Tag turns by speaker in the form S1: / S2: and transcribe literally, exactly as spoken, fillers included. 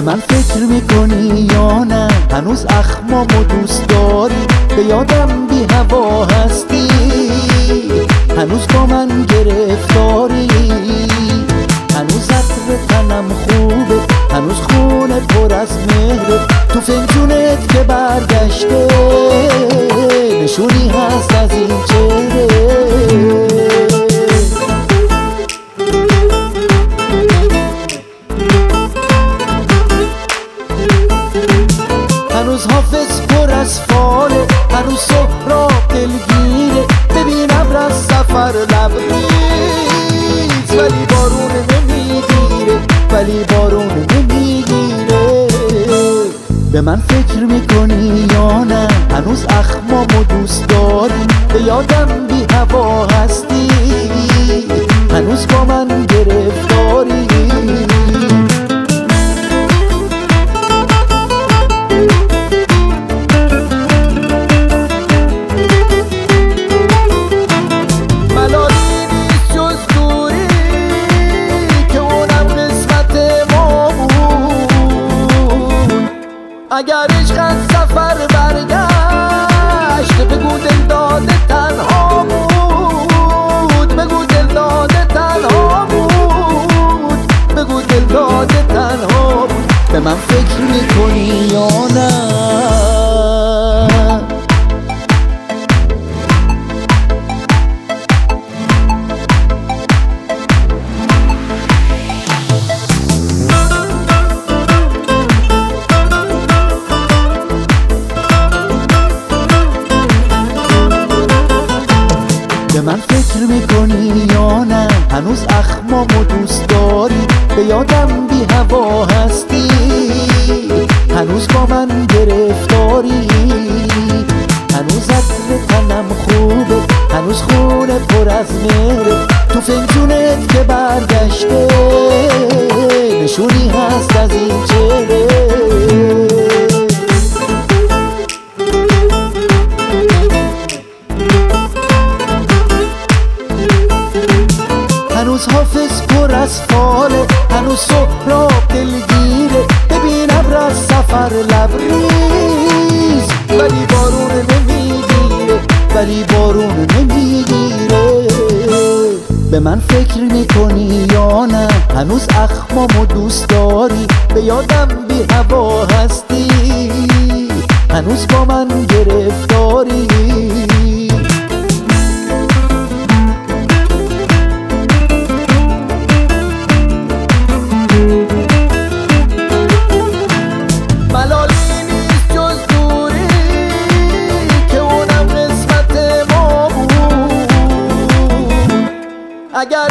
S1: من فکر میکنی یا نه هنوز اخمامو دوست داری؟ به یادم بی هوا هستی، هنوز با من گرفتاری، هنوز عطر تنم خوبه، هنوز خونه پر از مهره، تو فنجونت که برگشته نشونی هست از این چهره. هنوز حافظ پر از فاله، هنوز سهراب دلگیره، ببین ابر از سفر لبریز، ولی بارون نمیگیره، ولی بارون نمیگیره. به من فکر میکنی یا نه هنوز اخمامو دوست داری؟ به یادم بی هوا هستی، هنوز با من گرفتاری، اگر عشق از سفر برگشت بگو دل داده تنها بود، بگو دل داده تنها بود، بگو دل داده تنها بود. به من فکر میکنی یا نه؟ به من فکر میکنی یا نه هنوز اخمامو دوست داری؟ به یادم بی هوا هستی، هنوز با من گرفتاری، هنوز عطر تنم خوبه، هنوز خونه پر از مهره، تو فنجونت که برگشته نشونی هست از این چهره. هنوز حافظ پر از فاله، هنوز سهراب دلگیره، ببین ابر از سفر لبریز، ولی بارون نمیگیره، ولی بارون نمیگیره. به من فکر میکنی یا نه هنوز اخمامو دوست داری؟ به یادم بی هوا هستی، هنوز با من گرفتاری، اگر